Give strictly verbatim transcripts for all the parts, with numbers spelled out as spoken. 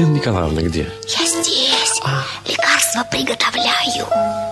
Елена Николаевна где? Я здесь. А. Лекарство приготовляю.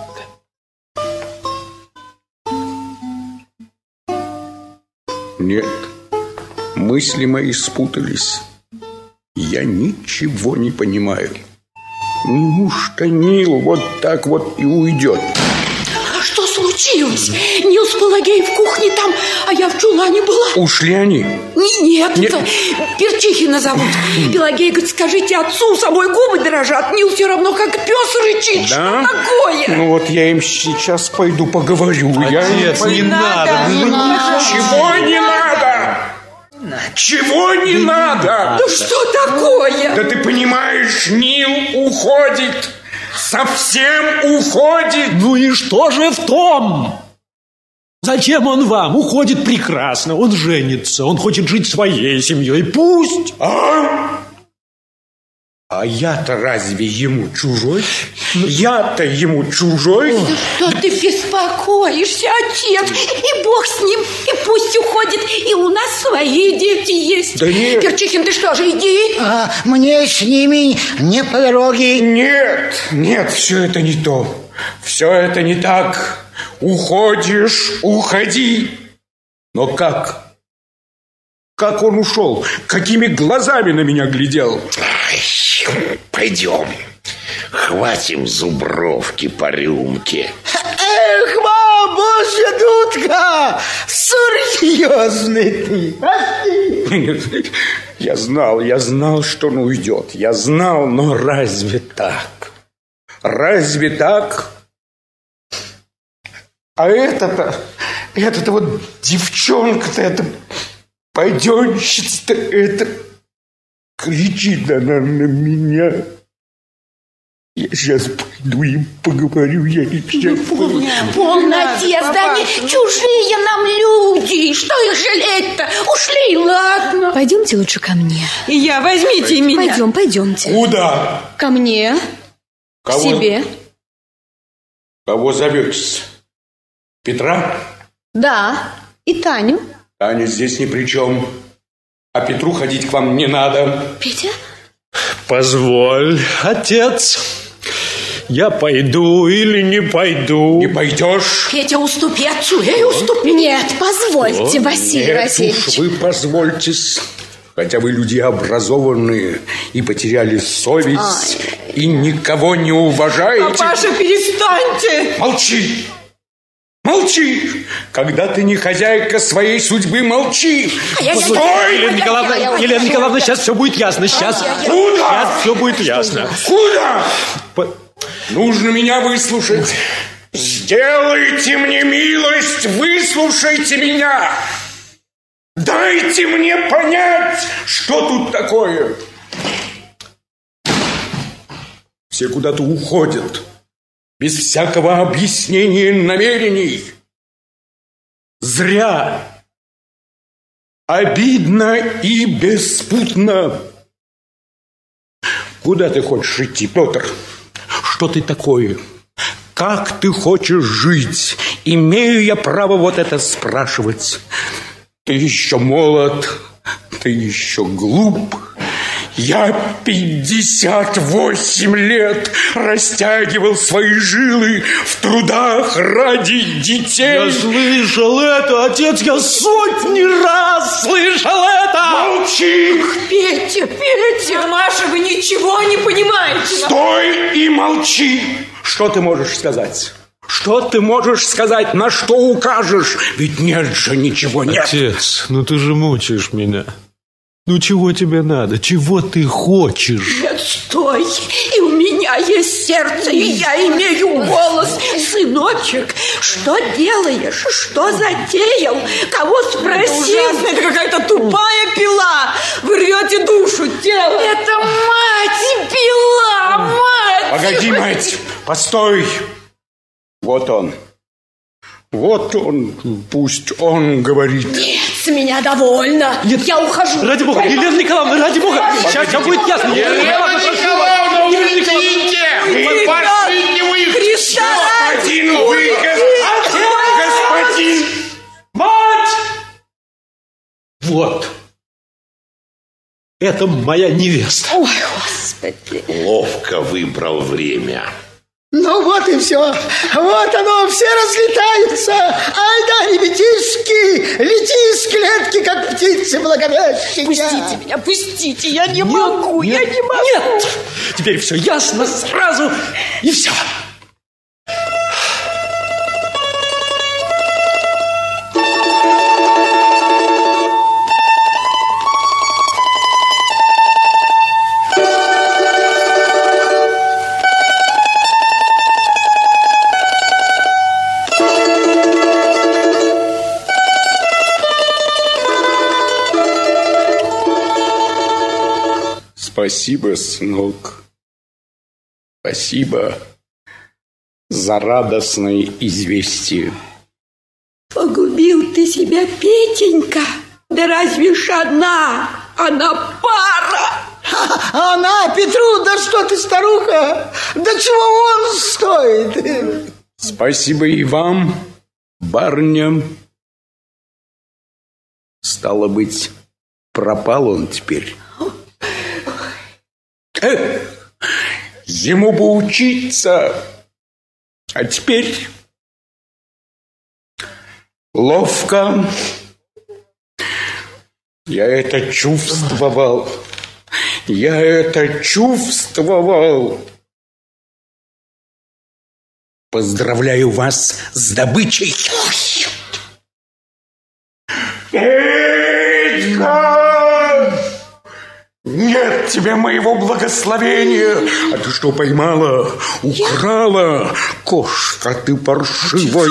Нет, мысли мои спутались. Я ничего не понимаю. Неужто Нил вот так вот и уйдет? Что случилось? Нил с Пелагеей в кухне там, а я в чулане была. Ушли они? Н- Нет, Нет. Перчихина зовут. Пелагея говорит, скажите отцу, самой губы дрожат. Нил все равно как пес рычит. Да? Что такое? Ну вот я им сейчас пойду поговорю. Отец, я... не надо. Не надо. Чего не надо? Чего не надо? Ну что такое? Да ты понимаешь, Нил уходит. Совсем уходит. Ну и что же в том? Зачем он вам? Уходит прекрасно, он женится, он хочет жить своей семьей. Пусть. А? А я-то разве ему чужой? Я-то ему чужой? Что ты беспокоишься, отец? И Бог с ним, и пусть уходит, и у нас свои дети есть. Да нет. Перчихин, ты что же, иди. А мне с ними не по дороге. Нет, нет, все это не то. Все это не так. Уходишь, уходи. Но как? Как он ушел? Какими глазами на меня глядел? Ай, пойдем. Хватим зубровки по рюмке. Эх, бабуся дудка, серьезный ты. Я знал, я знал, что он уйдет. Я знал, но разве так? Разве так? А это-то, это-то вот девчонка-то, это пойденщица-то, это кричит она на меня. Я сейчас пойду и поговорю, я сейчас пойду. Полно, отец, да они чужие нам люди. Что их жалеть-то? Ушли, ладно. Пойдемте лучше ко мне. И я, возьмите Пойдем. меня. Пойдем, пойдемте. Куда? Ко мне. Кого? К себе. Кого зоветесь? Петра? Да, и Таню. Таня здесь ни при чем. А Петру ходить к вам не надо. Петя? Позволь, отец. Я пойду или не пойду? Не пойдешь? Петя, уступи отцу, эй, уступи. Нет, позвольте, О, Василий нет Васильевич. уж вы позвольтесь. Хотя вы люди образованные и потеряли совесть, Ай. и никого не уважаете. Папаша, перестаньте. Молчи. Молчи! Когда ты не хозяйка своей судьбы, молчи! А я, Стой! я, я, Елена Николаевна, я, я, я, Елена я, Николаевна, я, сейчас все будет ясно. Сейчас, я, я, Куда? Сейчас все будет ясно. Куда? По... Нужно меня выслушать. Сделайте мне милость, выслушайте меня. Дайте мне понять, что тут такое. Все куда-то уходят. Без всякого объяснения намерений. Зря. Обидно и беспутно. Куда ты хочешь идти, Петр? Что ты такое? Как ты хочешь жить? Имею я право вот это спрашивать. Ты еще молод, ты еще глуп. Я пятьдесят восемь лет растягивал свои жилы в трудах ради детей. Я слышал это, отец, я сотни раз слышал это. Молчи! Петя, Петя, Маша, вы ничего не понимаете. Стой и молчи! Что ты можешь сказать? Что ты можешь сказать? На что укажешь? Ведь нет же, ничего нет. Отец, ну ты же мучаешь меня. Ну чего тебе надо? Чего ты хочешь? Нет, стой. И у меня есть сердце, и я имею голос. Сыночек, что делаешь? Что затеял? Кого спросил? Это, это какая-то тупая пила. Вы рвете душу, тело. Это мать пила, мать. Погоди, мать, постой. Вот он. Вот он, пусть он говорит. Нет, с меня довольно. Нет. Я ухожу. Ради бога, Елена Николаевна, ради бога. Сейчас все будет ясно. Елена Николаевна, уйдите! Вы пошлите вы! Господин, вы, господин! Мать! Вот. Это моя невеста. Ой, Господи. Господи. Ловко выбрал время. Ну вот и все. Вот оно, все разлетаются. Ай да, ребятишки, лети из клетки, как птицы благовещения. Пустите меня, пустите, я не могу, нет, я не могу. Нет, теперь все ясно сразу, и все. Спасибо, сынок. Спасибо за радостное известие. Погубил ты себя, Петенька. Да разве ж она? Она пара. А она, Петру, да что ты, старуха? Да чего он стоит? Спасибо и вам, барыня. Стало быть, пропал он теперь. Э, ему бы учиться. А теперь ловко. Я это чувствовал. Я это чувствовал. Поздравляю вас с добычей. Петька! Нет тебе моего благословения. А ты что поймала? Украла? Кошка ты паршивая.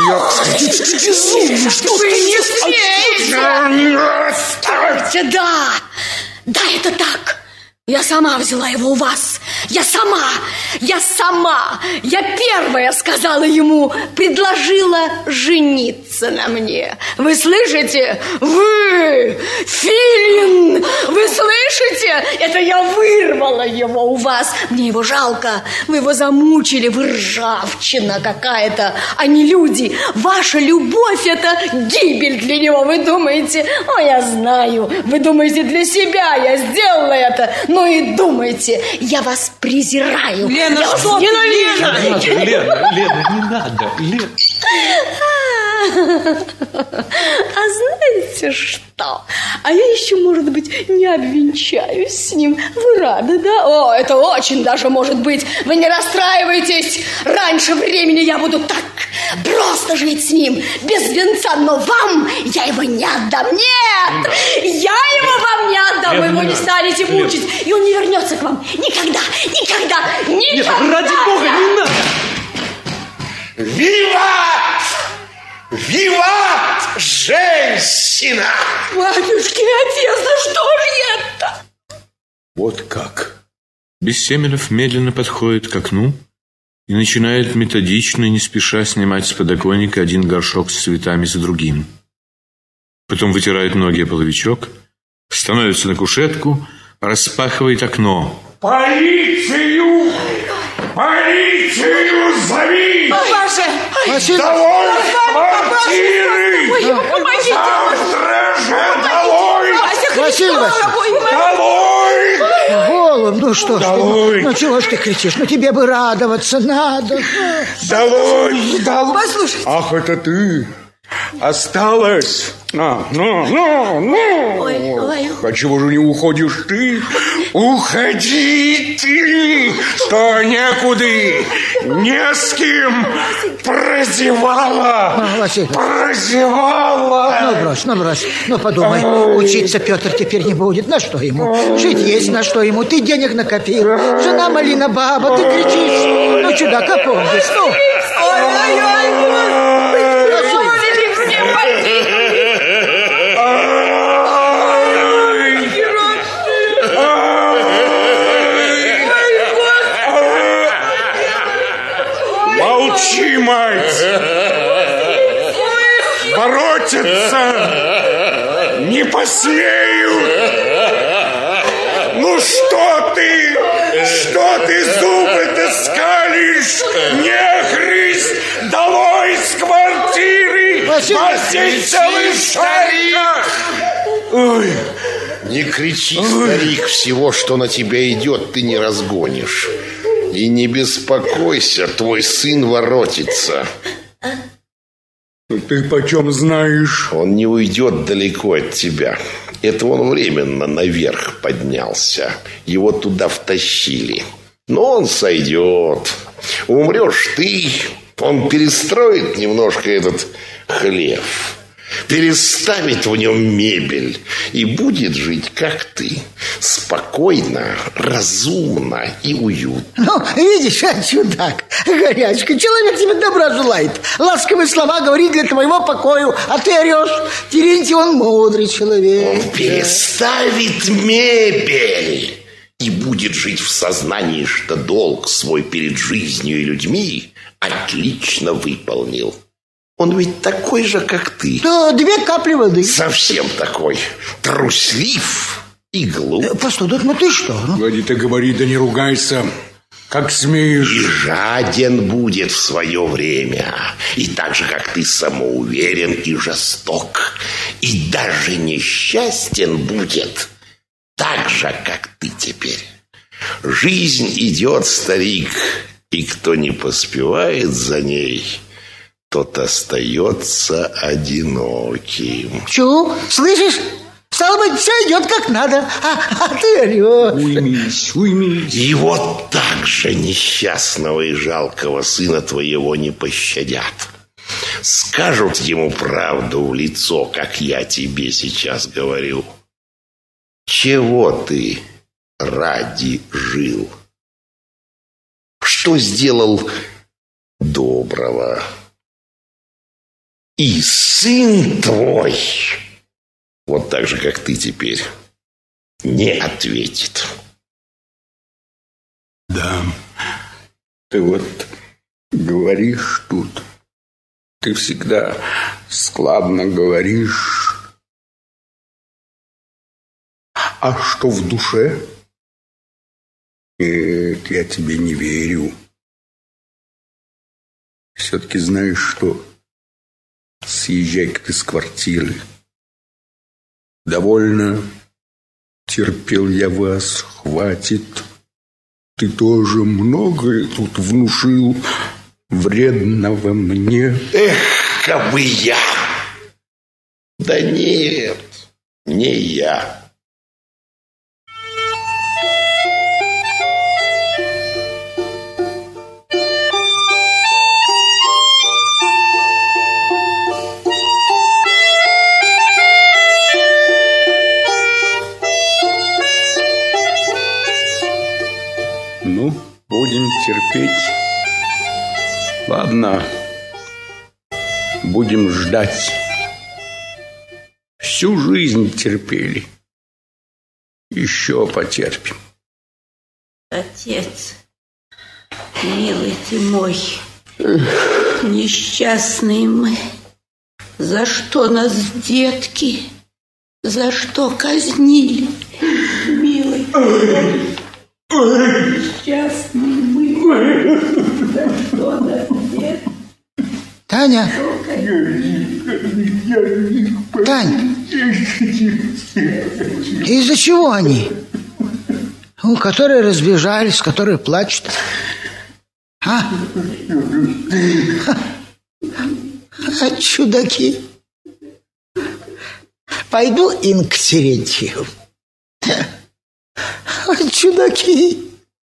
Вы не смеете! Стойте, да! Да, это так! Я сама взяла его у вас. Я сама, я сама, я первая сказала ему, предложила жениться на мне. Вы слышите? Вы, Филин, вы слышите? Это я вырвала его у вас. Мне его жалко. Вы его замучили, вы ржавчина какая-то, а не люди. Ваша любовь – это гибель для него, вы думаете? О, я знаю, вы думаете, для себя я сделала это. Ну и думайте, я вас презираю. Лена, я что вас ты, ненавижу. Не надо, Лена, Лена, не надо, Лена. А знаете что? А я еще, может быть, не обвенчаюсь с ним. Вы рады, да? О, это очень даже может быть. Вы не расстраивайтесь. Раньше времени я буду так просто жить с ним, без венца. Но вам я его не отдам. Нет! Я его вам не отдам. Вы его не станете мучить. И он не вернется к вам. Никогда, никогда, никогда. Нет, ради бога, не надо. Виват! Виват, женщина! Батюшки, отец, да что же это? Вот как. Бессеменов медленно подходит к окну и начинает методично и не спеша снимать с подоконника один горшок с цветами за другим. Потом вытирает ноги о половичок, становится на кушетку, распахивает окно. Полицию! Полицию зови! Папаша! Долой с квартиры! Помогите! Завтра же долой! Василий Васильевич! Долой! Голубь, ну что ж Долой! ты, ну чего ж ты кричишь? Ну тебе бы радоваться надо. Долой! Долой! Послушайте. Ах, это ты! Осталось! На, на, на, на! Ой, ой. А чего же не уходишь ты? Уходи ты! Что некуда, не с кем прозевала! А, Василий. Прозевала! Ну брось, ну брось, ну подумай, учиться Петр теперь не будет, на что ему? Жить есть на что ему, ты денег накопил, жена малина баба, ты кричишь, ну чудак, опомнись, ну. Ой-ой-ой, Молчи, мать! Воротиться не посмеют! Ну что ты? Что ты зубы-то скалишь? Нехрист! Долой с квартиры! Здесь целый старик! Ой, Не кричи, старик, всего, что на тебя идет, ты не разгонишь. И не беспокойся, твой сын воротится. Ты почем знаешь? Он не уйдет далеко от тебя. Это он временно наверх поднялся. Его туда втащили. Но он сойдет. Умрешь ты, он перестроит немножко этот хлев, переставит в нем мебель и будет жить, как ты. Спокойно, разумно и уютно. Ну, видишь, а, чудак, горячка, человек тебе добра желает. Ласковые слова говорит для твоего покоя, а ты орешь. Терентий, он мудрый человек. Он переставит мебель и будет жить в сознании, что долг свой перед жизнью и людьми отлично выполнил. Он ведь такой же, как ты. Да, две капли воды. Совсем такой. Труслив и глуп. Постой, да, ну ты что? Ну? Влади, ты говори, да не ругайся. Как смеешь. И жаден будет в свое время. И так же, как ты, самоуверен и жесток. И даже несчастен будет. Так же, как ты теперь. Жизнь идет, старик, и кто не поспевает за ней, тот остается одиноким. Чу, слышишь? Стало быть, все идет как надо, а, а ты орешь. Уймись, уймись. И вот так же несчастного и жалкого сына твоего не пощадят. Скажут ему правду в лицо, как я тебе сейчас говорю. Чего ты ради жил? Что сделал доброго? И сын твой, вот так же, как ты теперь, не ответит. Да, ты вот говоришь тут, ты всегда складно говоришь. А что в душе? Нет, я тебе не верю. Все-таки знаешь что? Съезжай-ка ты с квартиры. Довольно. Терпел я вас, хватит. Ты тоже многое тут внушил вредного мне. Эх, кабы я! Да нет, не я. Ну, будем терпеть. Ладно, будем ждать. Всю жизнь терпели. Еще потерпим. Отец, милый ты мой, несчастные мы. За что нас детки, за что казнили, милый мой. Несчастные мы, за что нас детки. Таня, Тань, из-за чего они? Ну, которые разбежались, которые плачут. А? А чудаки. Пойду ин к Терентию. А чудаки.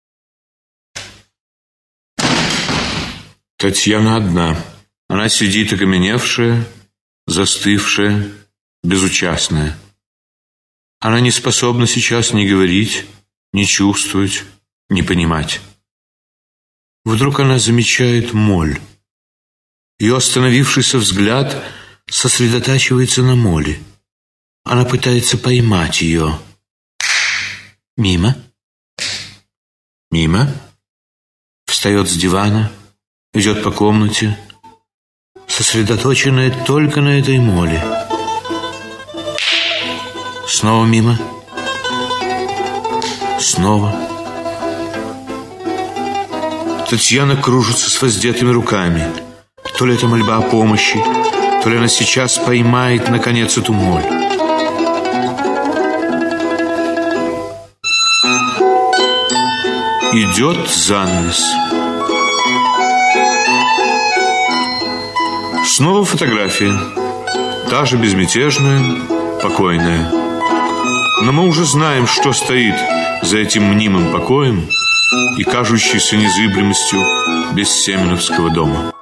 Татьяна одна. Она сидит окаменевшая, застывшая, безучастная. Она не способна сейчас ни говорить, ни чувствовать, ни понимать. Вдруг она замечает моль. Ее остановившийся взгляд сосредотачивается на моли. Она пытается поймать ее. Мимо. Мимо. Встает с дивана, идет по комнате, сосредоточенная только на этой моли. Снова мимо. Снова. Татьяна кружится с воздетыми руками. То ли это мольба о помощи, то ли она сейчас поймает, наконец, эту моль. Идет занавес. Снова фотография. Та же безмятежная, покойная. Но мы уже знаем, что стоит за этим мнимым покоем и кажущейся незыблемостью Бессеменовского дома.